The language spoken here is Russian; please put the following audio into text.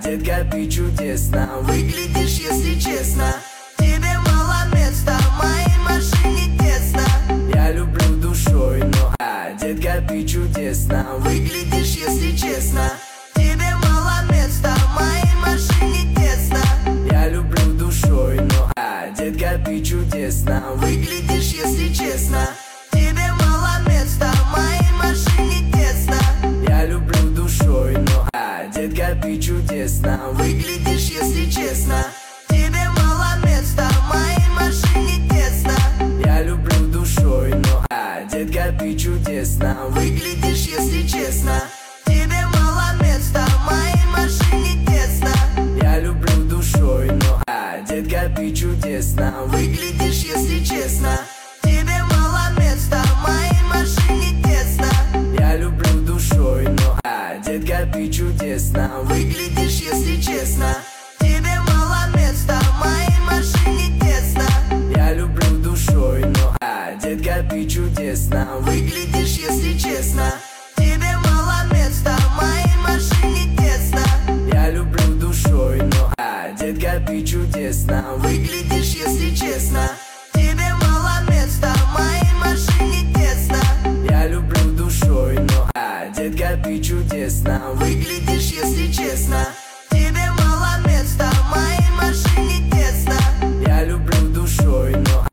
детка, ты чудесно выглядишь, если честно. Тебе мало места, в моей машине тесно. Я люблю душой, но детка, ты чудесно выглядишь, если честно. Тебе мало места, в моей машине тесно. Я люблю душой, но детка, ты чудесно выглядишь, если честно. Тебе мало места, в моей машине тесно. Я люблю душой, но детка, ты чудесно выглядишь, если честно. Тебе мало места, в моей машине тесно. Я люблю душой, но детка, ты чудесно выглядишь, если честно. Тебе мало места, в моей машине тесно. Я люблю душой, но детка, ты чудесно выглядишь, если честно. Тебе мало места, в моей машине тесно. Я люблю душой, но детка, ты чудесно выглядишь, если честно. Тебе мало места, в моей машине тесно. Я люблю душой, но детка, ты чудесно выглядишь, если честно. Тебе мало места, в моей машине тесно. Я люблю душой, но детка, ты чудесно выглядишь, если честно. Тебе мало места, в моей машине тесно. Я люблю душой, но детка, ты чудесно выглядишь, если честно. Тебе мало места, в моей машине тесно. Я люблю душой, но